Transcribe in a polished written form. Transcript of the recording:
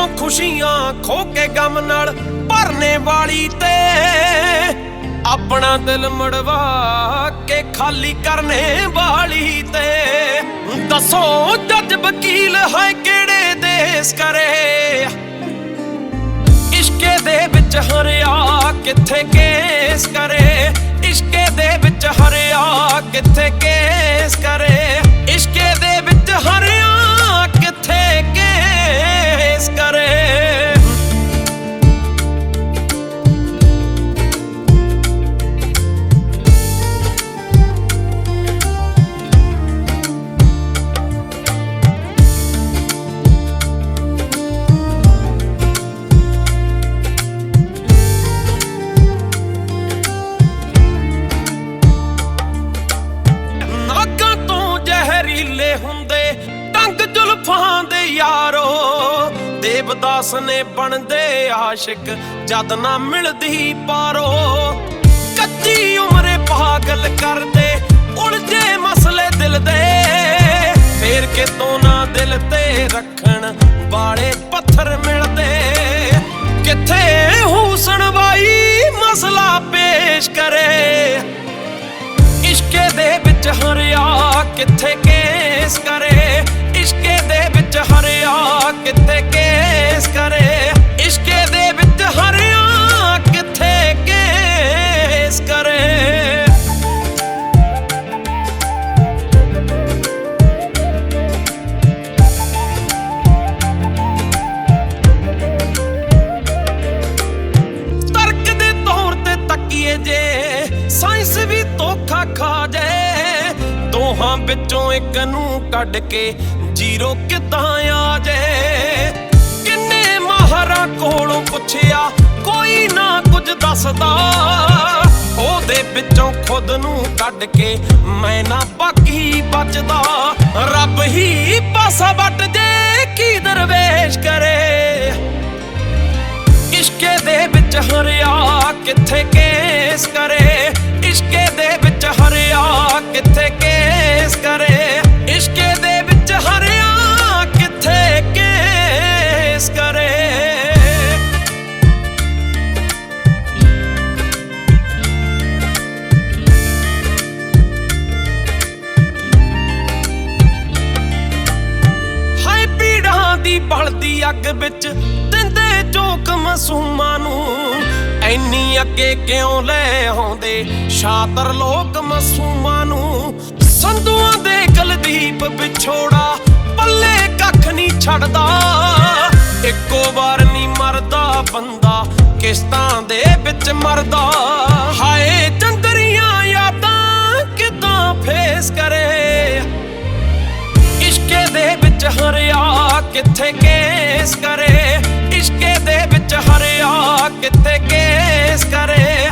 ਕਿੱਥੋਂ ਖੁਸ਼ੀਆਂ ਖੋ ਕੇ ਗਮ ਨਾਲ ਭਰਨੇ ਵਾਲੀ ਤੇ ਆਪਣਾ ਦਿਲ ਮੜਵਾ ਕੇ ਖਾਲੀ ਕਰਨੇ ਵਾਲੀ ਤੇ ਦੱਸੋ ਜੱਜ ਵਕੀਲ ਹੈ ਕਿਹੜੇ ਦੇਸ ਕਰੇ ਇਸ਼ਕੇ ਦੇ ਵਿੱਚ ਹਰਿਆ ਕਿੱਥੇ ਕੇਸ ਕਰੇ ਇਸ਼ਕੇ ਦੇ ਵਿੱਚ ਹਰਿਆ ਕਿੱਥੇ ਕੇਸ ਕਰੇ ਇਸ਼ਕੇ ਦੇ ਵਿੱਚ ਹਰਿਆ ਕਿੱਥੇ ਕੇਸ ਕਰੇ ਹੁੰਦੇ ਟੰਗ ਜ਼ੁਲਫਾਂ ਦੇ ਯਾਰੋ ਦੇਵਦਾਸ ਨੇ ਬਣਦੇ ਆਸ਼ਿਕ ਜਦ ਨਾ ਮਿਲਦੀ ਪਾਰੋ ਕੱਚੀ ਉਮਰੇ ਪਾਗਲ ਕਰਦੇ ਉਲਝੇ ਮਸਲੇ ਦਿਲ ਦੇ ਫੇਰ ਕਿਤੋਂ ਨਾ ਦਿਲ ਤੇ ਰੱਖਣ ਵਾਲੇ ਪੱਥਰ ਮਿਲਦੇ ਕਿੱਥੇ ਹੁਸਨਵਾਈ ਮਸਲਾ ਪੇਸ਼ ਕਰੇ ਇਸ਼ਕੇ ਦੇ ਵਿੱਚ ਹਰਿਆ ਕਿੱਥੇ ਕੇਸ ਕਰੇ ਇਸ਼ਕੇ ਦੇ ਵਿੱਚ ਹਰਿਆ ਕਿੱਥੇ ਕੇਸ ਕਰੇ ਇਸ਼ਕੇ ਦੇ ਵਿੱਚ ਹਰਿਆ ਕਿੱਥੇ ਕੇਸ ਕਰੇ ਤਰਕ ਦੇ ਤੌਰ ਤੇ ਤੱਕੀਏ ਜੇ ਸਾਇੰਸ ਵੀ ਧੋਖਾ ਖਾ ਜਾਏ ਦੋਹਾਂ ਵਿੱਚੋਂ ਇੱਕ ਨੂੰ ਕੱਢ ਕੇ ਜ਼ੀਰੋ ਕਿੱਦਾਂ ਆ ਜਾਏ ਕਿੰਨੇ ਮਾਹਰਾਂ ਕੋਲੋਂ ਪੁੱਛਿਆ ਕੋਈ ਨਾ ਕੁਝ ਦੱਸਦਾ ਉਹਦੇ ਵਿੱਚੋਂ ਖੁਦ ਨੂੰ ਕੱਢ ਕੇ ਮੈਂ ਨਾ ਬਾਕੀ ਬਚਦਾ ਰੱਬ ਹੀ ਪਾਸਾ ਵੱਟ ਜੇ ਕੀ ਦਰਵੇਸ਼ ਕਰੇ ਇਸ਼ਕੇ ਦੇ ਵਿੱਚ ਹਰਿਆ ਕਿੱਥੇ ਕੇਸ ਕਰੇ ਇਸ਼ਕੇ ਦੇ ਵਿੱਚ ਹਰਿਆ ਕਿੱਥੇ ਕੇਸ ਕਰੇ ਇਸ਼ਕੇ ਦੇ ਵਿੱਚ ਹਰਿਆ ਕਿੱਥੇ ਕੇਸ ਕਰੇ ਹਾਏ ਪੀੜਾਂ ਦੀ ਬਲਦੀ ਅੱਗ ਵਿੱਚ ਦਿੰਦੇ ਝੋਕ ਮਾਸੂਮਾਂ ਨੂੰ ਐਨੀ ਅੱਗੇ ਕਿਉਂ ਲੈ ਆਉਂਦੇ ਸ਼ਾਤਰ ਲੋਕ ਮਾਸੂਮਾਂ ਨੂੰ ਸੰਧੂਆਂ ਦੇ ਕੁਲਦੀਪ ਵਿਛੋੜਾ ਪੱਲੇ ਕੱਖ ਨਹੀਂ ਛੱਡਦਾ ਇੱਕੋ ਵਾਰ ਨਹੀਂ ਮਰਦਾ ਬੰਦਾ ਕਿਸ਼ਤਾਂ ਦੇ ਵਿੱਚ ਮਰਦਾ ਹਾਏ ਚੰਦਰੀਆਂ ਯਾਦਾਂ ਕਿੱਦਾਂ ਫੇਸ ਕਰੇ ਇਸ਼ਕੇ ਦੇ ਵਿੱਚ ਹਰਿਆ ਕਿੱਥੇ ਕੇਸ ਕਰੇ ਇਸ਼ਕੇ ਦੇ ਵਿੱਚ ਹਰਿਆ ਕਿੱਥੇ ਕੇਸ ਕਰੇ